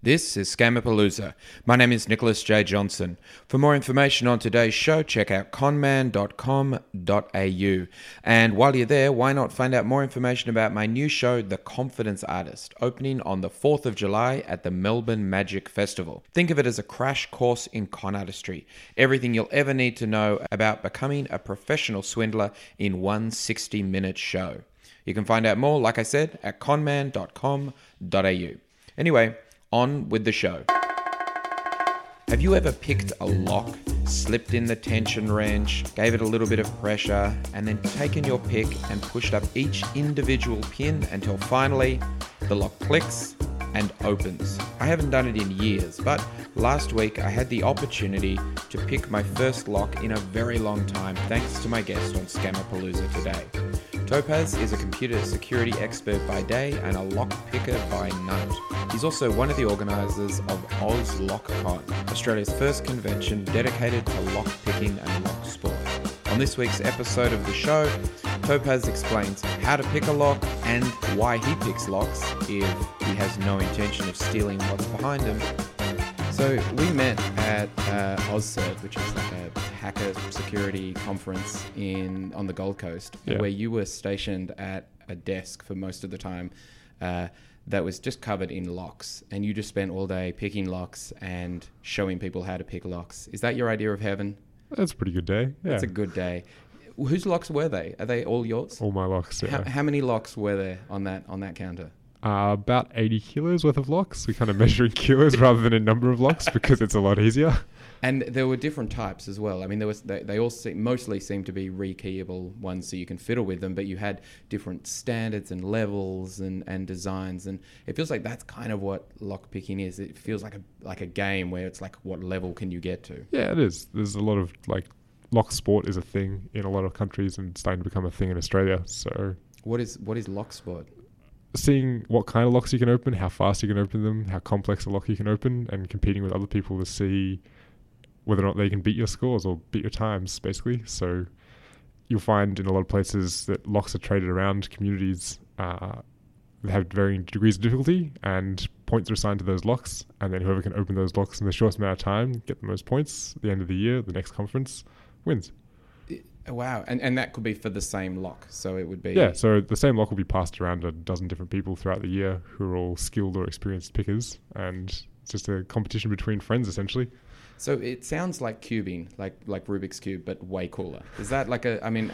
This is Scamapalooza. My name is Nicholas J. Johnson. For more information on today's show, check out conman.com.au. And while you're there, why not find out more information about my new show, The Confidence Artist, opening on the 4th of July at the Melbourne Magic Festival. Think of it as a crash course in con artistry. Everything you'll ever need to know about becoming a professional swindler in one 60-minute show. You can find out more, like I said, at conman.com.au. Anyway, on with the show. Have you ever picked a lock, slipped in the tension wrench, gave it a little bit of pressure, and then taken your pick and pushed up each individual pin until finally the lock clicks and opens? I haven't done it in years, but last week I had the opportunity to pick my first lock in a very long time thanks to my guest on Scamapalooza today. Topaz is a computer security expert by day and a lock picker by night. He's also one of the organisers of AusLockCon, Australia's first convention dedicated to lock picking and lock sport. On this week's episode of the show, Topaz explains how to pick a lock and why he picks locks if he has no intention of stealing what's behind him. So we met at AusCert, which is like a hacker security conference on the Gold Coast, where you were stationed at a desk for most of the time that was just covered in locks, and you just spent all day picking locks and showing people how to pick locks. Is that your idea of heaven? That's a pretty good day. Yeah. That's a good day. Whose locks were they? Are they all yours? All my locks, yeah. How many locks were there on that counter? About 80 kilos worth of locks. We kind of measure in kilos rather than a number of locks because it's a lot easier. And there were different types as well. I mean, they all mostly seem to be rekeyable ones so you can fiddle with them, but you had different standards and levels and designs. And it feels like that's kind of what lock picking is. It feels like a game where it's like, what level can you get to? Yeah, it is. There's a lot of lock sport is a thing in a lot of countries and starting to become a thing in Australia. So what is lock sport? Seeing what kind of locks you can open, how fast you can open them, how complex a lock you can open, and competing with other people to see whether or not they can beat your scores or beat your times, basically. So you'll find in a lot of places that locks are traded around communities that have varying degrees of difficulty, and points are assigned to those locks, and then whoever can open those locks in the shortest amount of time, get the most points at the end of the year, the next conference, wins. Wow. And that could be for the same lock. So it would be... Yeah, so the same lock will be passed around a dozen different people throughout the year who are all skilled or experienced pickers, and it's just a competition between friends, essentially. So it sounds like cubing, like Rubik's Cube, but way cooler. Is that like a... I mean,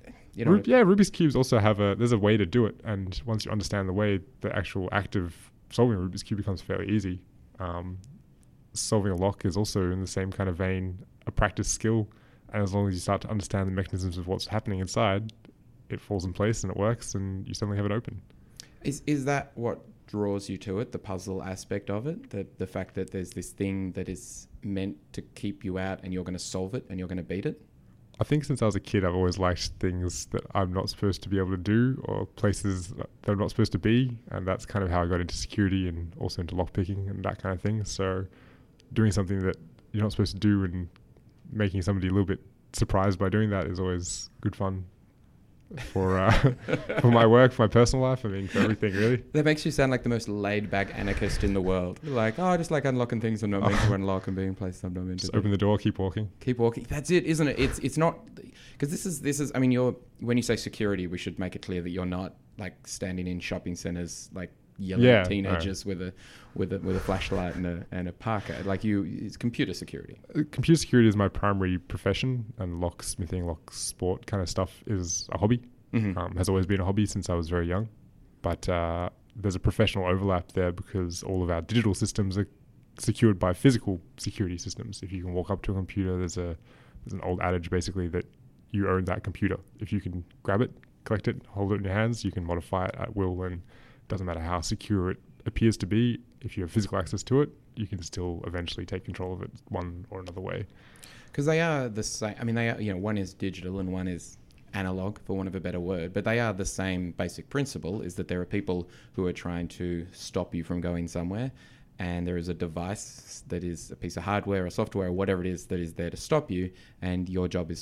Rubik's Cubes also have there's a way to do it, and once you understand the way, the actual act of solving a Rubik's Cube becomes fairly easy. Solving a lock is also in the same kind of vein, a practice skill. And as long as you start to understand the mechanisms of what's happening inside, it falls in place and it works, and you suddenly have it open. Is that what draws you to it, the puzzle aspect of it? The fact that there's this thing that is meant to keep you out and you're going to solve it and you're going to beat it? I think since I was a kid, I've always liked things that I'm not supposed to be able to do, or places that I'm not supposed to be. And that's kind of how I got into security and also into lockpicking and that kind of thing. So doing something that you're not supposed to do and making somebody a little bit surprised by doing that is always good fun for my work, for my personal life. I mean, for everything, really. That makes you sound like the most laid-back anarchist in the world. Like, I just like unlocking things I'm not meant to unlock and being in places I'm not meant to. Just open the door, keep walking. Keep walking. That's it, isn't it? It's not... Because this is... I mean, when you say security, we should make it clear that you're not, like, standing in shopping centres, like, yelling at teenagers with a flashlight and a parka. Like it's computer security. Computer security is my primary profession, and locksmithing, lock sport kind of stuff is a hobby. Mm-hmm. Has always been a hobby since I was very young. But there's a professional overlap there because all of our digital systems are secured by physical security systems. If you can walk up to a computer, there's an old adage basically that you own that computer. If you can grab it, collect it, hold it in your hands, you can modify it at will, and doesn't matter how secure it appears to be, if you have physical access to it, you can still eventually take control of it one or another way. Because they are the same. I mean, they are, one is digital and one is analog, for want of a better word, but they are the same basic principle, is that there are people who are trying to stop you from going somewhere, and there is a device that is a piece of hardware or software or whatever it is that is there to stop you, and your job is to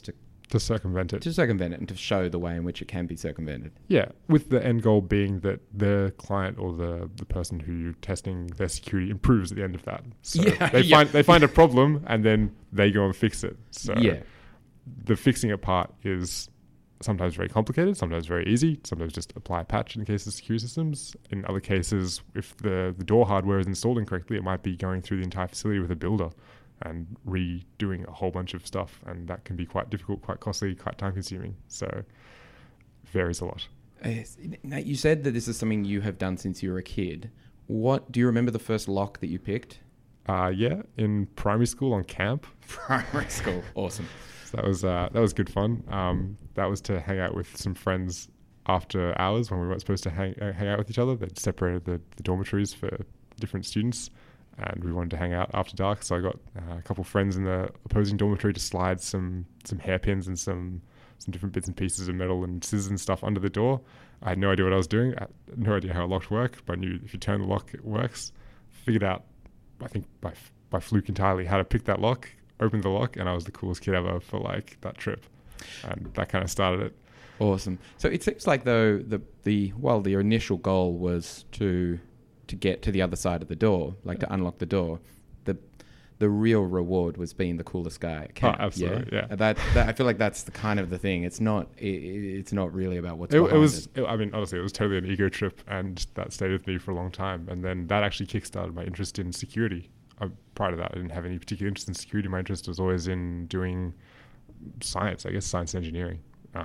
To circumvent it. To circumvent it and to show the way in which it can be circumvented. Yeah, with the end goal being that the client or the person who you're testing their security improves at the end of that. So they find a problem and then they go and fix it. So the fixing it part is sometimes very complicated, sometimes very easy, sometimes just apply a patch in the case of security systems. In other cases, if the door hardware is installed incorrectly, it might be going through the entire facility with a builder and redoing a whole bunch of stuff, and that can be quite difficult, quite costly, quite time consuming. So it varies a lot. Now, you said that this is something you have done since you were a kid. What do you remember the first lock that you picked? Yeah, in primary school on camp. Primary school, awesome. So that was good fun. That was to hang out with some friends after hours when we weren't supposed to hang out with each other. They'd separated the dormitories for different students, and we wanted to hang out after dark. So I got a couple of friends in the opposing dormitory to slide some hairpins and some different bits and pieces of metal and scissors and stuff under the door. I had no idea what I was doing. I had no idea how a lock worked, but I knew if you turn the lock, it works. Figured out, I think by fluke entirely, how to pick that lock, opened the lock, and I was the coolest kid ever for like that trip. And that kind of started it. Awesome. So it seems like though the initial goal was to get to the other side of the door, like to unlock the door. The real reward was being the coolest guy at camp. Oh, absolutely, yeah. That I feel like that's the kind of the thing. It's not really about what's behind it. I mean, honestly, it was totally an ego trip, and that stayed with me for a long time. And then that actually kickstarted my interest in security. Prior to that, I didn't have any particular interest in security. My interest was always in doing science, I guess, science and engineering.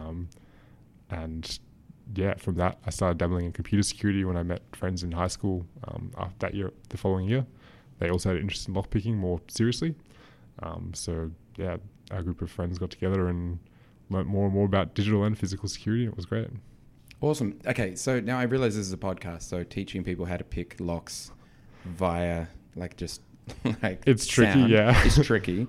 And yeah, from that, I started dabbling in computer security when I met friends in high school. After that year, the following year, they also had an interest in lockpicking more seriously. So yeah, our group of friends got together and learnt more and more about digital and physical security. It was great. Awesome. Okay, so now I realize this is a podcast, so teaching people how to pick locks via like just like it's tricky, sound yeah. It's tricky.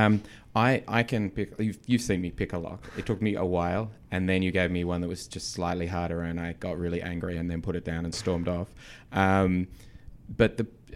I can pick. You've seen me pick a lock. It took me a while, and then you gave me one that was just slightly harder, and I got really angry, and then put it down and stormed off. But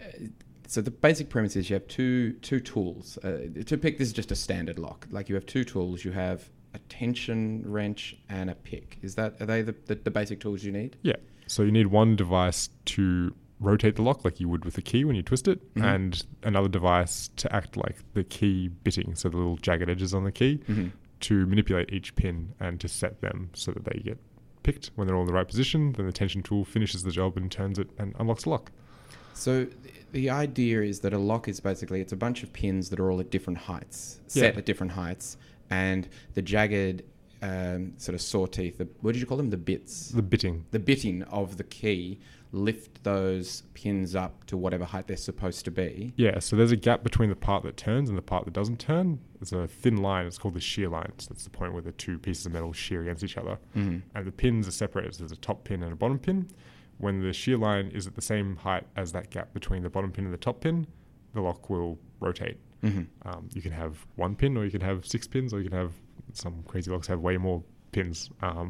the basic premise is you have two tools to pick. This is just a standard lock. Like you have two tools. You have a tension wrench and a pick. Are they the basic tools you need? Yeah. So you need one device to rotate the lock like you would with a key when you twist it, and another device to act like the key bitting, so the little jagged edges on the key, to manipulate each pin and to set them so that they get picked when they're all in the right position. Then the tension tool finishes the job and turns it and unlocks the lock. So the idea is that a lock is basically, it's a bunch of pins that are all at different heights, set at different heights, and the jagged sort of saw teeth, what did you call them? The bits? The bitting. The bitting of the key lift those pins up to whatever height they're supposed to be. Yeah, so there's a gap between the part that turns and the part that doesn't turn. There's a thin line, it's called the shear line. So that's the point where the two pieces of metal shear against each other. And the pins are separated, so there's a top pin and a bottom pin. When the shear line is at the same height as that gap between the bottom pin and the top pin, the lock will rotate. You can have one pin, or you can have 6 pins, or you can have, some crazy locks have way more pins.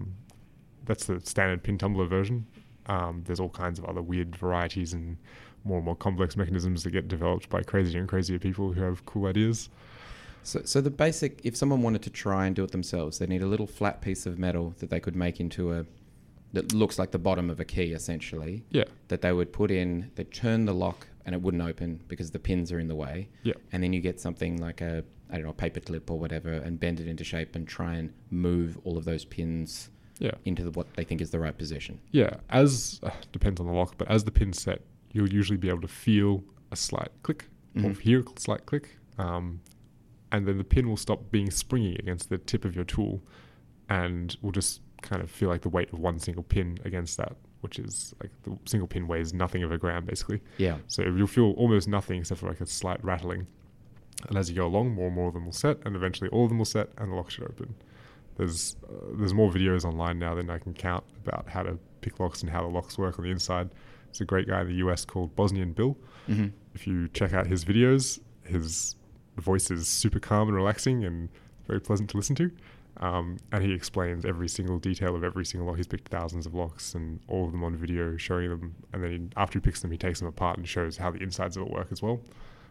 That's the standard pin tumbler version. There's all kinds of other weird varieties and more complex mechanisms that get developed by crazier and crazier people who have cool ideas. So the basic, if someone wanted to try and do it themselves, they need a little flat piece of metal that they could make into that looks like the bottom of a key, essentially. Yeah. That they would put in, they'd turn the lock and it wouldn't open because the pins are in the way. Yeah. And then you get something like a paper clip or whatever, and bend it into shape and try and move all of those pins into what they think is the right position. Yeah, as depends on the lock, but as the pin's set, you'll usually be able to feel a slight click or hear a slight click, and then the pin will stop being springy against the tip of your tool, and will just kind of feel like the weight of one single pin against that, which is like the single pin weighs nothing of a gram basically. Yeah. So you'll feel almost nothing except for like a slight rattling. And as you go along, more and more of them will set, and eventually all of them will set, and the lock should open. There's more videos online now than I can count about how to pick locks and how the locks work on the inside. There's a great guy in the US called Bosnian Bill. If you check out his videos, his voice is super calm and relaxing and very pleasant to listen to. And he explains every single detail of every single lock. He's picked thousands of locks and all of them on video, showing them. And then after he picks them, he takes them apart and shows how the insides of it work as well.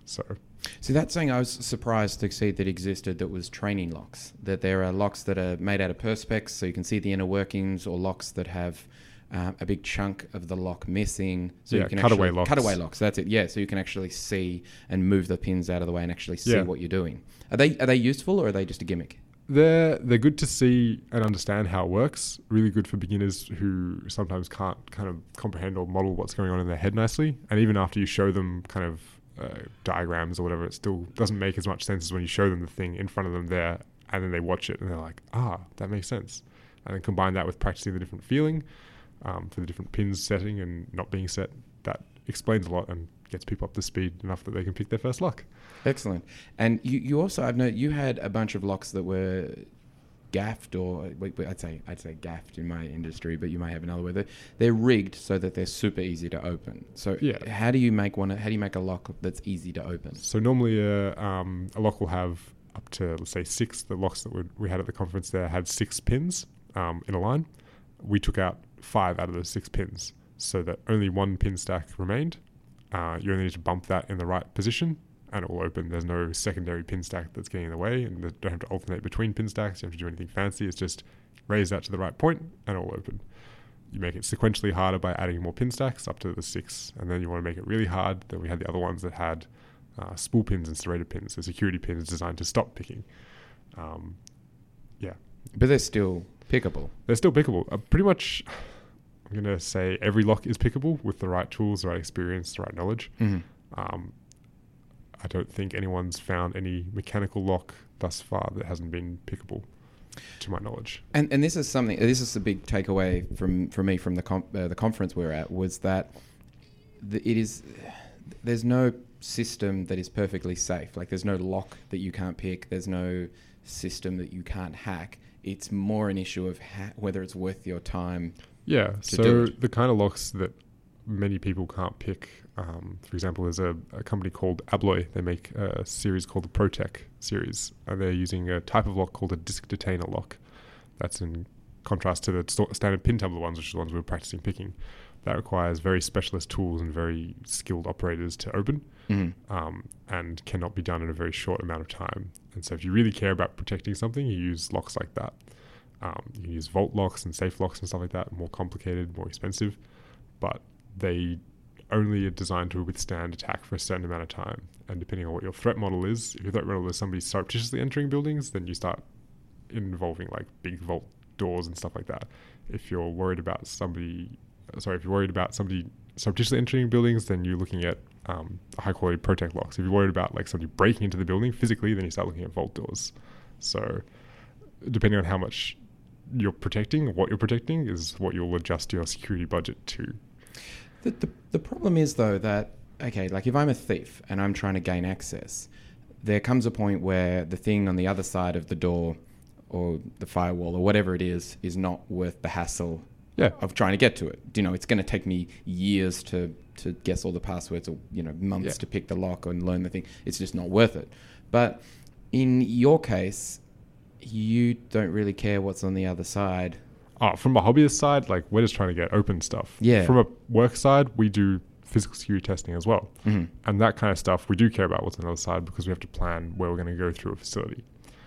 So See, that's something I was surprised to see that existed, that was training locks. That there are locks that are made out of perspex, so you can see the inner workings, or locks that have a big chunk of the lock missing. So Yeah, you can cutaway actually, locks. Cutaway locks, that's it. Yeah, so you can actually see and move the pins out of the way and actually see Yeah. what you're doing. Are they useful, or are they just a gimmick? they're good to see and understand how it works. Really good for beginners who sometimes can't kind of comprehend or model what's going on in their head nicely. And even after you show them kind of diagrams or whatever, it still doesn't make as much sense as when you show them the thing in front of them there, and then they watch it and they're like, that makes sense. And then combine that with practicing the different feeling for the different pins setting and not being set. That explains a lot and gets people up to speed enough that they can pick their first lock. Excellent. And you also, I've noticed you had a bunch of locks that were gaffed, or I'd say gaffed in my industry, but you may have another word. They're rigged so that they're super easy to open. So Yeah. how do you make a lock that's easy to open? So normally a lock will have up to, let's say, 6. The locks that we had at the conference there had 6 pins in a line. We took out 5 out of those 6 pins, so that only 1 pin stack remained. You only need to bump that in the right position and it will open. There's no secondary pin stack that's getting in the way, and you don't have to alternate between pin stacks. You don't have to do anything fancy. It's just raise that to the right point and it will open. You make it sequentially harder by adding more pin stacks up to the 6, and then you want to make it really hard. Then we had the other ones that had spool pins and serrated pins, so security pins designed to stop picking. But they're still pickable. They're still pickable. Pretty much, I'm going to say every lock is pickable with the right tools, the right experience, the right knowledge. Mm-hmm. I don't think anyone's found any mechanical lock thus far that hasn't been pickable, to my knowledge. And this is something. This is a big takeaway for me from the conference we were at, was that there's no system that is perfectly safe. Like, there's no lock that you can't pick. There's no system that you can't hack. It's more an issue of whether it's worth your time. Yeah. To So do it. the kind of locks that many people can't pick, for example, there's a company called Abloy. They make a series called the ProTech series, and they're using a type of lock called a disc detainer lock. That's in contrast to the standard pin tumbler ones, which are the ones we were practicing picking. That requires very specialist tools and very skilled operators to open, and cannot be done in a very short amount of time. And so if you really care about protecting something, you use locks like that. You can use vault locks and safe locks and stuff like that, more complicated, more expensive, but they only are designed to withstand attack for a certain amount of time. And depending on what your threat model is, if your threat model is somebody surreptitiously entering buildings, then you start involving like big vault doors and stuff like that. If you're worried about somebody surreptitiously entering buildings, then you're looking at high quality ProTech locks. If you're worried about like somebody breaking into the building physically, then you start looking at vault doors. So depending on how much you're protecting, what you're protecting, is what you'll adjust your security budget to. The problem is, though, that, okay, like if I'm a thief and I'm trying to gain access, there comes a point where the thing on the other side of the door or the firewall or whatever it is not worth the hassle of trying to get to it. You know, it's going to take me years to guess all the passwords, or, you know, months to pick the lock and learn the thing. It's just not worth it. But in your case, you don't really care what's on the other side. From a hobbyist side, like, we're just trying to get open stuff. Yeah. From a work side, we do physical security testing as well. Mm-hmm. And that kind of stuff, we do care about what's on the other side, because we have to plan where we're going to go through a facility.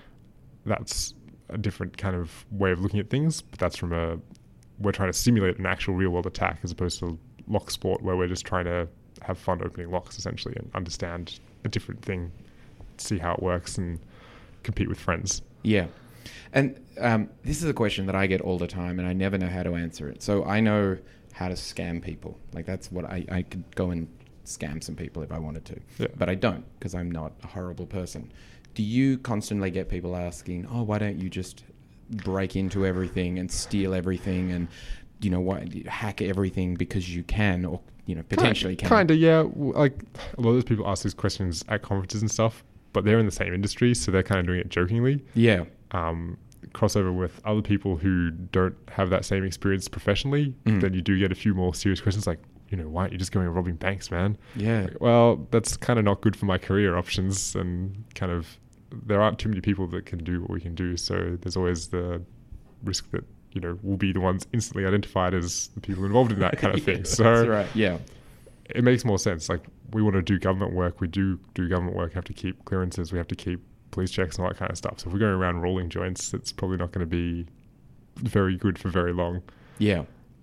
That's a different kind of way of looking at things, but that's we're trying to simulate an actual real world attack, as opposed to lock sport, where we're just trying to have fun opening locks, essentially, and understand a different thing, see how it works, and compete with friends. Yeah. And this is a question that I get all the time, and I never know how to answer it. So I know how to scam people. Like, that's what I could go and scam some people if I wanted to. Yeah. But I don't, because I'm not a horrible person. Do you constantly get people asking, why don't you just break into everything and steal everything and, you know, hack everything because you can, or, you know, potentially can? Kind of, yeah. Like, a lot of those people ask these questions at conferences and stuff, but they're in the same industry, so they're kind of doing it jokingly. Yeah. Crossover with other people who don't have that same experience professionally, then you do get a few more serious questions like, you know, why aren't you just going and robbing banks, man? Yeah. Like, well, that's kind of not good for my career options, and kind of there aren't too many people that can do what we can do, so there's always the risk that, you know, we'll be the ones instantly identified as the people involved in that kind of thing. So that's right. Yeah. it makes more sense. Like, we want to do government work. We do government work. We have to keep clearances. We have to keep police checks and all that kind of stuff. So if we're going around rolling joints, it's probably not going to be very good for very long. Yeah.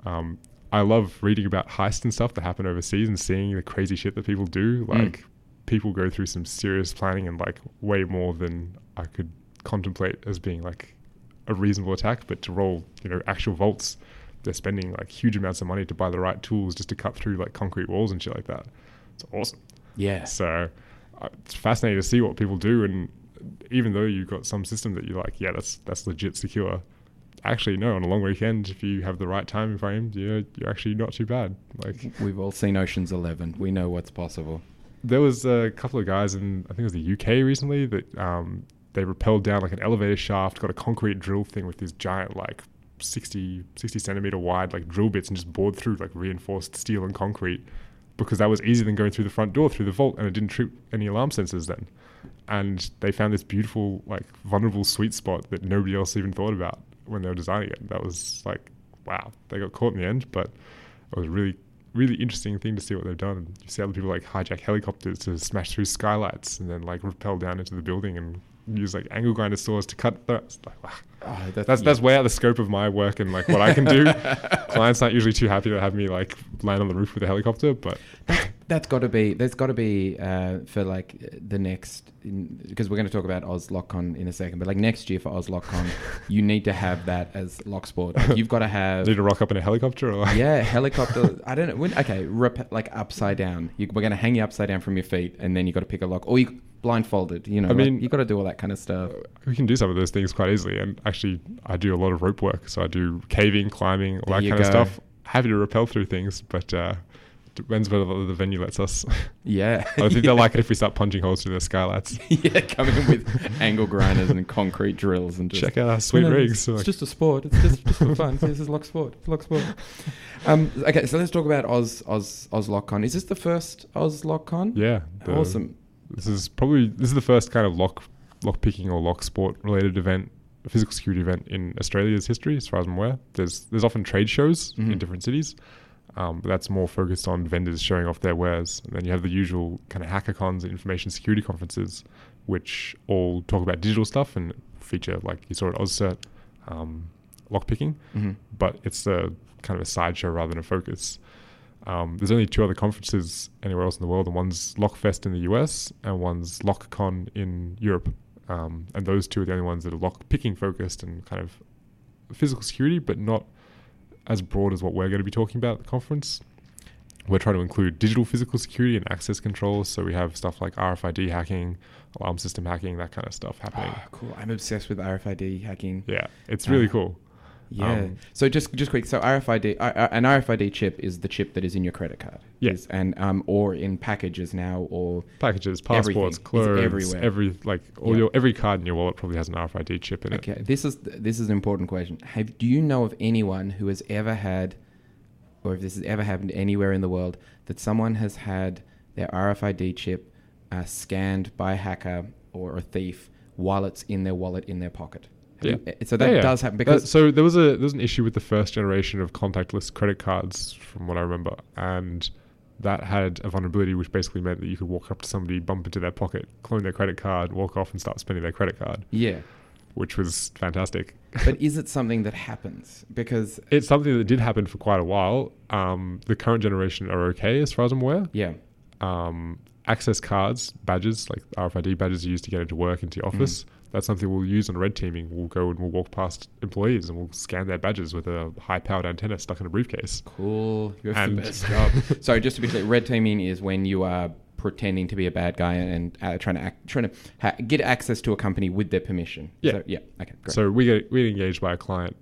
I love reading about heists and stuff that happen overseas and seeing the crazy shit that people do. Like, people go through some serious planning and like way more than I could contemplate as being like a reasonable attack. But to roll, actual vaults, they're spending like huge amounts of money to buy the right tools just to cut through like concrete walls and shit like that. It's awesome. Yeah. So it's fascinating to see what people do. And even though you've got some system that you're like, yeah, that's legit secure. Actually, no, on a long weekend, if you have the right time frame, you're actually not too bad. Like, we've all seen Ocean's 11. We know what's possible. There was a couple of guys in, I think it was the UK recently, that they rappelled down like an elevator shaft, got a concrete drill thing with these giant like 60 centimeter wide like drill bits, and just bored through like reinforced steel and concrete, because that was easier than going through the front door through the vault, and it didn't trip any alarm sensors then. And they found this beautiful like vulnerable sweet spot that nobody else even thought about when they were designing it. That was like, wow, they got caught in the end, but it was a really, really interesting thing to see what they've done. And you see other people like hijack helicopters to smash through skylights and then like rappel down into the building and use like angle grinder saws to cut the, like, wow. That's way out the scope of my work and like what I can do. Clients aren't usually too happy to have me like land on the roof with a helicopter, but there's got to be for like the next, because we're going to talk about Oz LockCon in a second, but like next year for Oz LockCon, you need to have that as LockSport. Like, you've got to have. Need to rock up in a helicopter or? Yeah, helicopter. I don't know. Okay, like upside down. We're going to hang you upside down from your feet, and then you got to pick a lock, or you blindfolded. I mean, you got to do all that kind of stuff. We can do some of those things quite easily, and actually, I do a lot of rope work, so I do caving, climbing, all that kind of stuff. Happy to rappel through things, but depends whether the venue lets us. Yeah. I think they'll like it if we start punching holes through the skylights. Yeah, coming in with angle grinders and concrete drills and just check out our sweet rigs. It's just a sport. It's just for fun. This is LockSport. Okay, so let's talk about Oz LockCon. Is this the first Oz LockCon? Yeah. Awesome. This is the first kind of lock picking or lock sport related event, a physical security event in Australia's history, as far as I'm aware. There's often trade shows in different cities. But that's more focused on vendors showing off their wares. And then you have the usual kind of hackathons and information security conferences, which all talk about digital stuff and feature, like you saw at OzCert, lockpicking. But it's a kind of a sideshow rather than a focus. There's only two other conferences anywhere else in the world, and one's LockFest in the US and one's LockCon in Europe. And those two are the only ones that are lockpicking focused and kind of physical security, but not as broad as what we're going to be talking about at the conference. We're trying to include digital physical security and access controls. So we have stuff like RFID hacking, alarm system hacking, that kind of stuff happening. Oh, cool. I'm obsessed with RFID hacking. Yeah, it's really cool. Yeah. So just quick. So RFID, an RFID chip is the chip that is in your credit card. Yes. And or in packages now, or packages, passports, clothes, everywhere. Every card in your wallet probably has an RFID chip in it. Okay. This is an important question. Do you know of anyone who has ever had, or if this has ever happened anywhere in the world, that someone has had their RFID chip scanned by a hacker or a thief while it's in their wallet in their pocket? Yeah. So that does happen because so there was an issue with the first generation of contactless credit cards, from what I remember, and that had a vulnerability which basically meant that you could walk up to somebody, bump into their pocket, clone their credit card, walk off and start spending their credit card. Yeah. Which was fantastic. But is it something that happens? Because it's something that did happen for quite a while. The current generation are okay as far as I'm aware. Yeah. Access cards, badges, like RFID badges you use to get into work, into your office. That's something we'll use on red teaming. We'll go and we'll walk past employees and we'll scan their badges with a high-powered antenna stuck in a briefcase. Cool. You have the best job. Sorry, just to be clear, red teaming is when you are pretending to be a bad guy and trying to get access to a company with their permission. Yeah. So, okay, great. So we get engaged by a client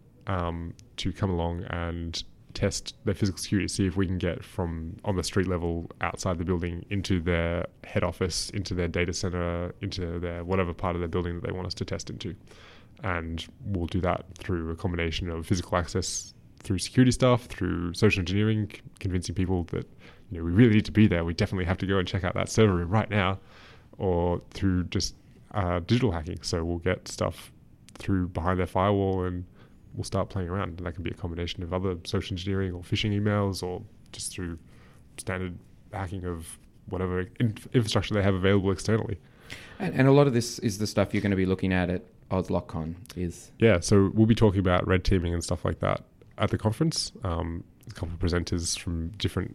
to come along and test their physical security, see if we can get from on the street level outside the building into their head office, into their data center, into their whatever part of their building that they want us to test into. And we'll do that through a combination of physical access, through security stuff, through social engineering, convincing people that we really need to be there. We definitely have to go and check out that server room right now, or through just digital hacking. So we'll get stuff through behind their firewall and we'll start playing around, and that can be a combination of other social engineering or phishing emails, or just through standard hacking of whatever infrastructure they have available externally. And a lot of this is the stuff you're going to be looking at AusLockCon is... Yeah, so we'll be talking about red teaming and stuff like that at the conference. A couple of presenters from different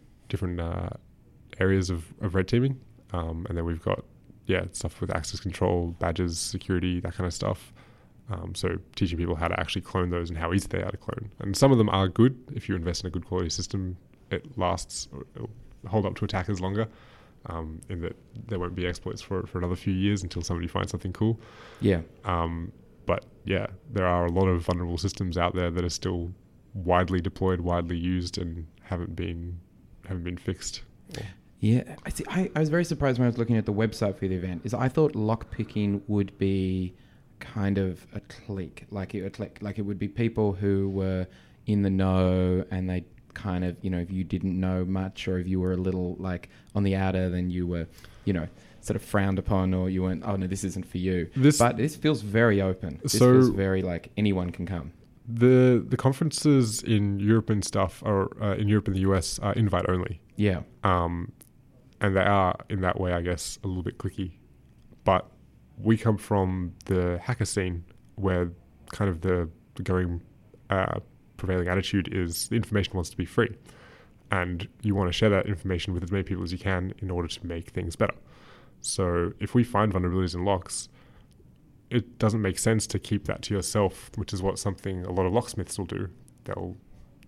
areas of red teaming. And then we've got, stuff with access control, badges, security, that kind of stuff. So teaching people how to actually clone those and how easy they are to clone. And some of them are good. If you invest in a good quality system, it lasts, it'll hold up to attackers longer. In that there won't be exploits for another few years until somebody finds something cool. Yeah. But yeah, there are a lot of vulnerable systems out there that are still widely deployed, widely used, and haven't been fixed. Yeah, I see. I was very surprised when I was looking at the website for the event. I thought lockpicking would be kind of a clique, like it would be people who were in the know, and they kind of, if you didn't know much, or if you were a little like on the outer, then you were, sort of frowned upon, or you weren't, oh no, this isn't for you. But this feels very open. This feels very like anyone can come. The conferences in Europe and stuff, or in Europe and the US, are invite only. Yeah. And they are, in that way, I guess, a little bit cliquey. But we come from the hacker scene, where kind of the going prevailing attitude is the information wants to be free, and you want to share that information with as many people as you can in order to make things better. So if we find vulnerabilities in locks, it doesn't make sense to keep that to yourself, which is what something a lot of locksmiths will do. They'll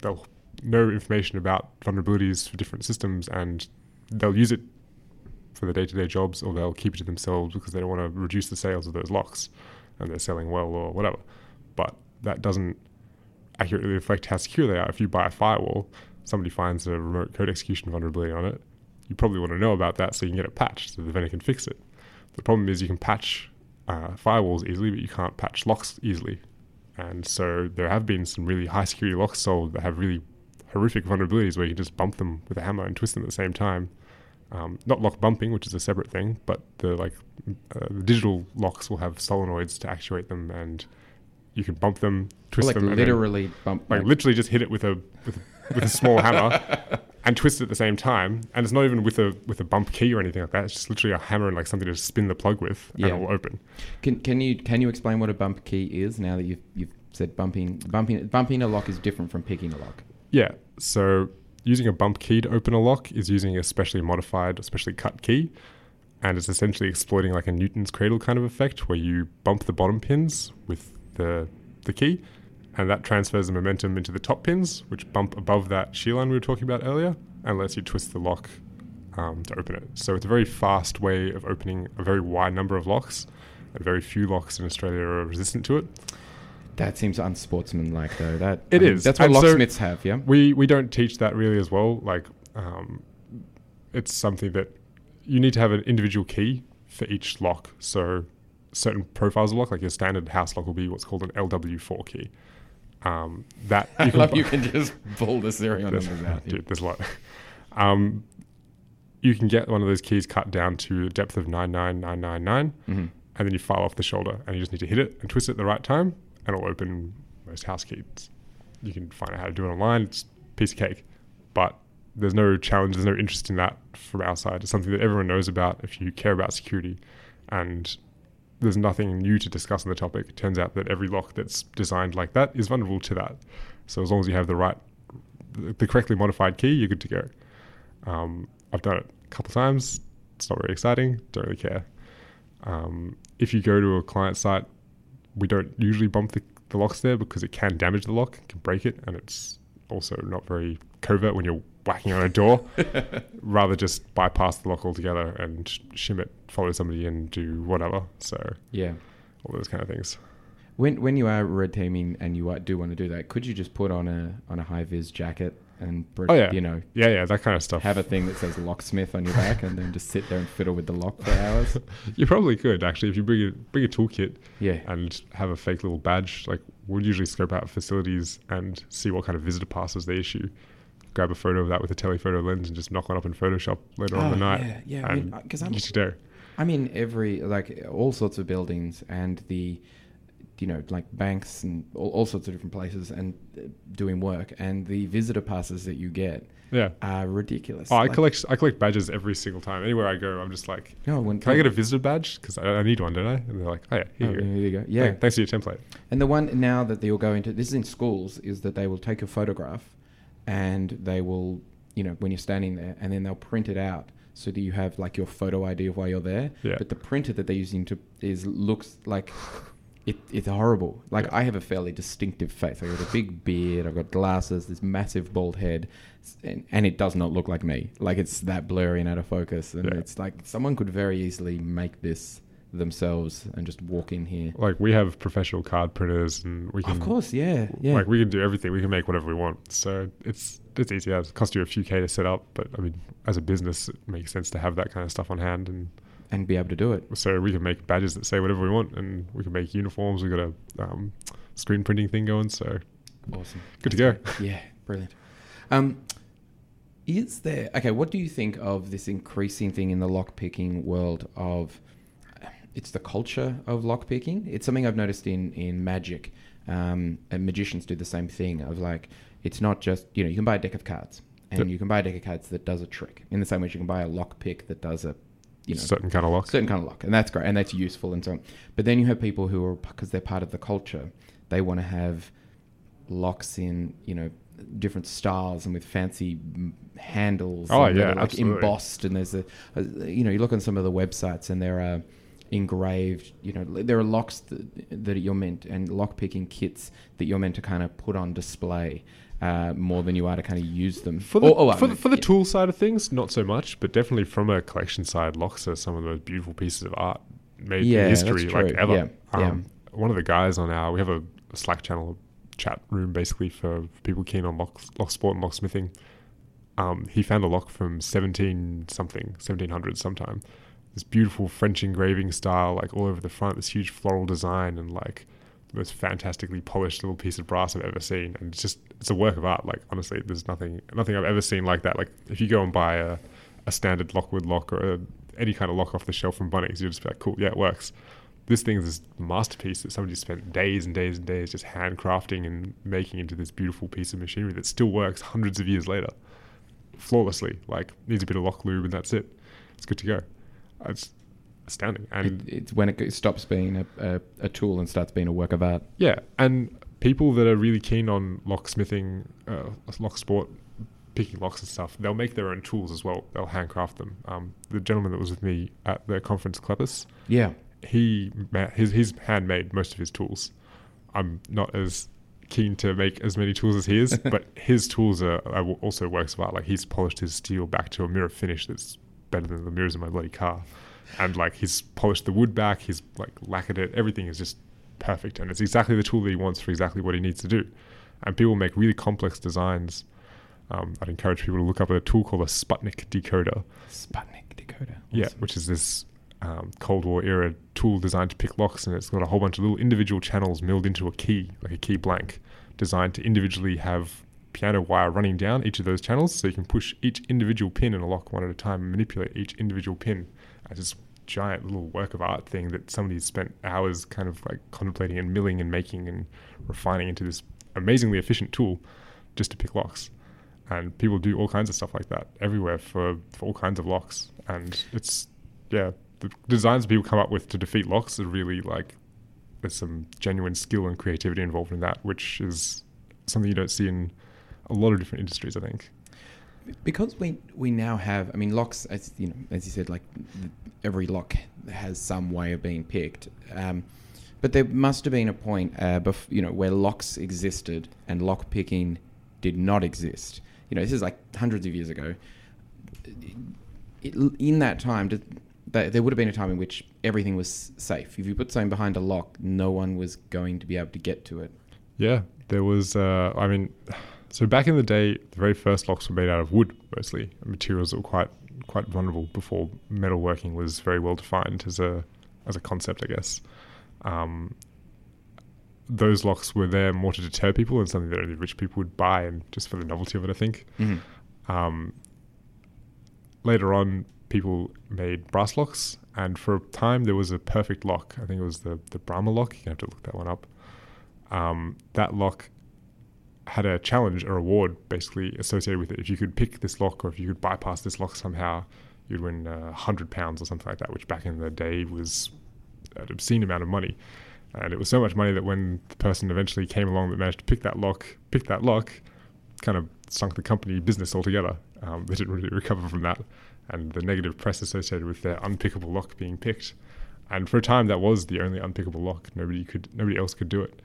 know information about vulnerabilities for different systems, and they'll use it for the day-to-day jobs, or they'll keep it to themselves because they don't want to reduce the sales of those locks and they're selling well or whatever. But that doesn't accurately reflect how secure they are. If you buy a firewall, somebody finds a remote code execution vulnerability on it, you probably want to know about that so you can get it patched so the vendor can fix it. The problem is you can patch firewalls easily, but you can't patch locks easily. And so there have been some really high security locks sold that have really horrific vulnerabilities where you can just bump them with a hammer and twist them at the same time. Not lock bumping, which is a separate thing, but the digital locks will have solenoids to actuate them, and you can bump them, twist them, literally and bump, literally just hit it with a small hammer and twist it at the same time. And it's not even with a bump key or anything like that. It's just literally a hammer and like something to spin the plug with, and it will open. Can you explain what a bump key is now that you've said bumping a lock is different from picking a lock? Yeah. So using a bump key to open a lock is using a specially modified, specially cut key. And it's essentially exploiting like a Newton's cradle kind of effect, where you bump the bottom pins with the key, and that transfers the momentum into the top pins, which bump above that shear line we were talking about earlier, and lets you twist the lock to open it. So it's a very fast way of opening a very wide number of locks, and very few locks in Australia are resistant to it. That seems unsportsmanlike, though. That's what locksmiths have, yeah? We don't teach that really as well. Like, it's something that you need to have an individual key for each lock. So certain profiles of lock, like your standard house lock, will be what's called an LW4 key. That I love you can just pull the serial numbers out. Dude, there's a lot. You can get one of those keys cut down to a depth of 99999, and then you file off the shoulder, and you just need to hit it and twist it at the right time, and it'll open most house keys. You can find out how to do it online. It's a piece of cake. But there's no challenge, there's no interest in that from our side. It's something that everyone knows about if you care about security. And there's nothing new to discuss on the topic. It turns out that every lock that's designed like that is vulnerable to that. So as long as you have the correctly modified key, you're good to go. I've done it a couple of times. It's not very exciting. Don't really care. If you go to a client site, we don't usually bump the locks there because it can damage the lock, it can break it, and it's also not very covert when you're whacking on a door. Rather just bypass the lock altogether and shim it, follow somebody and do whatever. So yeah, all those kind of things. When you are red teaming and you do want to do that, could you just put on a high vis jacket and that kind of stuff, have a thing that says locksmith on your back, and then just sit there and fiddle with the lock for hours? You probably could, actually, if you bring a toolkit, yeah, and have a fake little badge. Like, we'll usually scope out facilities and see what kind of visitor passes they issue, grab a photo of that with a telephoto lens and just knock one up in Photoshop later on the night. Yeah. And I'm in all sorts of buildings, and like banks and all sorts of different places and doing work, and the visitor passes that you get are ridiculous. Oh, I collect badges every single time. Anywhere I go, I'm just like, can I get a visitor badge? Because I need one, don't I? And they're like, oh yeah, here you go. Yeah. Thanks for your template. And the one now that you'll go into, this is in schools, is that they will take a photograph and they will, when you're standing there, and then they'll print it out so that you have like your photo ID of why you're there. Yeah. But the printer that they're using looks like it's horrible. Like I have a fairly distinctive face. I've got a big beard, I've got glasses, this massive bald head, and it does not look like me. Like it's that blurry and out of focus. And it's like someone could very easily make this themselves and just walk in here. Like we have professional card printers, and we can, of course, yeah. Like we can do everything. We can make whatever we want. So it's easy. It costs you a few K to set up, but I mean, as a business, it makes sense to have that kind of stuff on hand and be able to do it. So we can make badges that say whatever we want, and we can make uniforms. We've got a screen printing thing going. So awesome. Good to go. Yeah, brilliant. What do you think of this increasing thing in the lockpicking world of, it's the culture of lockpicking? It's something I've noticed in Magic, and magicians do the same thing of like, it's not just, you can buy a deck of cards, and you can buy a deck of cards that does a trick in the same way you can buy a lockpick that does a certain kind of lock, and that's great, and that's useful and so on. But then you have people who are, because they're part of the culture, they want to have locks in different styles and with fancy handles. Oh and yeah, like absolutely. Embossed, and there's you look on some of the websites and there are engraved. There are locks that you're meant, and lock picking kits that you're meant to kind of put on display. More than you are to kind of use them. For the tool side of things, not so much, but definitely from a collection side, locks are some of the most beautiful pieces of art made in history, like ever. One of the guys on we have a Slack channel, chat room basically for people keen on lock sport and locksmithing. He found a lock from 1700 sometime. This beautiful French engraving style, like all over the front, this huge floral design, and like the most fantastically polished little piece of brass I've ever seen. And it's a work of art. Like honestly, there's nothing I've ever seen like that. Like if you go and buy a standard Lockwood lock or any kind of lock off the shelf from Bunnings, you'll just be like, cool, yeah, it works. This thing is this masterpiece that somebody spent days and days and days just handcrafting and making into this beautiful piece of machinery that still works hundreds of years later, flawlessly. Like needs a bit of lock lube and that's it. It's good to go. It's astounding. And it's when it stops being a tool and starts being a work of art. Yeah, and people that are really keen on locksmithing, lock sport, picking locks and stuff, they'll make their own tools as well. They'll handcraft them. The gentleman that was with me at the conference, Kleppis, he's handmade most of his tools. I'm not as keen to make as many tools as he is, but his tools are also works of art. Like he's polished his steel back to a mirror finish that's better than the mirrors in my bloody car. And like he's polished the wood back, he's like lacquered it, everything is just perfect, and it's exactly the tool that he wants for exactly what he needs to do. And people make really complex designs. I'd encourage people to look up a tool called a Sputnik decoder. Sputnik decoder. Awesome. Yeah, which is this Cold War era tool designed to pick locks, and it's got a whole bunch of little individual channels milled into a key, like a key blank, designed to individually have piano wire running down each of those channels, so you can push each individual pin in a lock one at a time and manipulate each individual pin as this giant little work of art thing that somebody's spent hours kind of like contemplating and milling and making and refining into this amazingly efficient tool just to pick locks. And people do all kinds of stuff like that everywhere for all kinds of locks. And it's, the designs people come up with to defeat locks are really like, there's some genuine skill and creativity involved in that, which is something you don't see in a lot of different industries, I think. Because we now have, I mean, locks, as you said, like every lock has some way of being picked. But there must have been a point, where locks existed and lock picking did not exist. This is like hundreds of years ago. In that time, there would have been a time in which everything was safe. If you put something behind a lock, no one was going to be able to get to it. Yeah, there was, so back in the day, the very first locks were made out of wood, mostly. Materials that were quite vulnerable before metalworking was very well defined as a concept, I guess. Those locks were there more to deter people and something that only rich people would buy, and just for the novelty of it, I think. Mm-hmm. Later on, people made brass locks, and for a time there was a perfect lock. I think it was the Brahma lock. You have to look that one up. That lock had a challenge, a reward basically associated with it. If you could pick this lock, or if you could bypass this lock somehow, you'd win £100 or something like that, which back in the day was an obscene amount of money. And it was so much money that when the person eventually came along that managed to pick that lock, kind of sunk the company business altogether. They didn't really recover from that, and the negative press associated with their unpickable lock being picked. And for a time, that was the only unpickable lock. Nobody else could do it.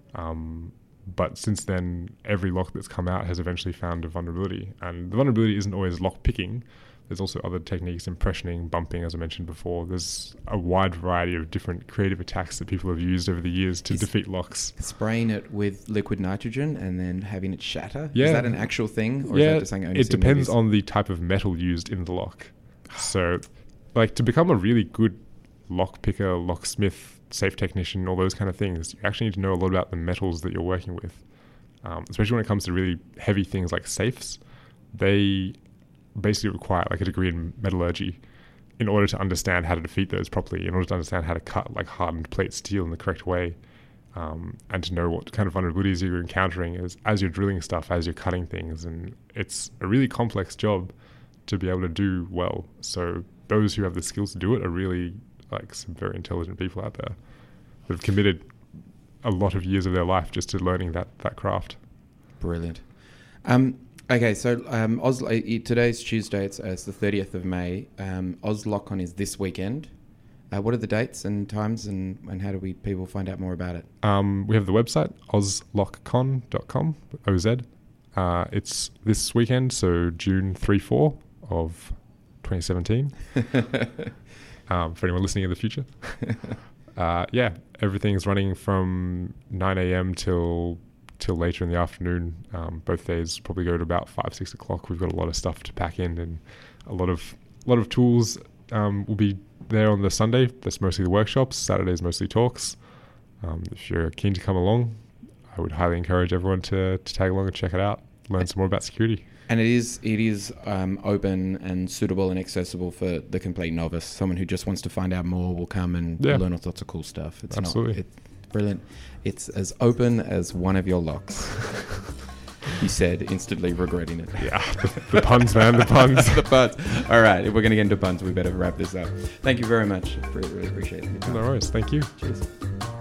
But since then, every lock that's come out has eventually found a vulnerability. And the vulnerability isn't always lock picking. There's also other techniques, impressioning, bumping, as I mentioned before. There's a wide variety of different creative attacks that people have used over the years to defeat locks. Spraying it with liquid nitrogen and then having it shatter? Yeah. Is that an actual thing? Or is that just something only it depends on the type of metal used in the lock. So, like, to become a really good lock picker, locksmith, safe technician, all those kind of things, you actually need to know a lot about the metals that you're working with. Especially when it comes to really heavy things like safes. They basically require like a degree in metallurgy in order to understand how to defeat those properly, in order to understand how to cut like hardened plate steel in the correct way, and to know what kind of vulnerabilities you're encountering as you're drilling stuff, as you're cutting things. And it's a really complex job to be able to do well. So those who have the skills to do it are really like some very intelligent people out there that have committed a lot of years of their life just to learning that craft. Brilliant. Okay, so today's Tuesday, it's the 30th of May. OzLockCon is this weekend. What are the dates and times, and how do people find out more about it? We have the website, ozlockcon.com, OZ. It's this weekend, so June 3-4 of 2017. For anyone listening in the future. Everything's running from 9 a.m. till later in the afternoon. Both days probably go to about 5-6 o'clock. We've got a lot of stuff to pack in, and a lot of tools will be there on the Sunday. That's mostly the workshops. Saturday's mostly talks. If you're keen to come along, I would highly encourage everyone to tag along and check it out, learn some more about security. And it is open and suitable and accessible for the complete novice. Someone who just wants to find out more will come and learn all sorts of cool stuff. Absolutely. It's brilliant. It's as open as one of your locks. He said, instantly regretting it. Yeah, the puns, man, the puns. The puns. All right, if we're going to get into puns, we better wrap this up. Thank you very much. Really appreciate it. No worries. Thank you. Cheers.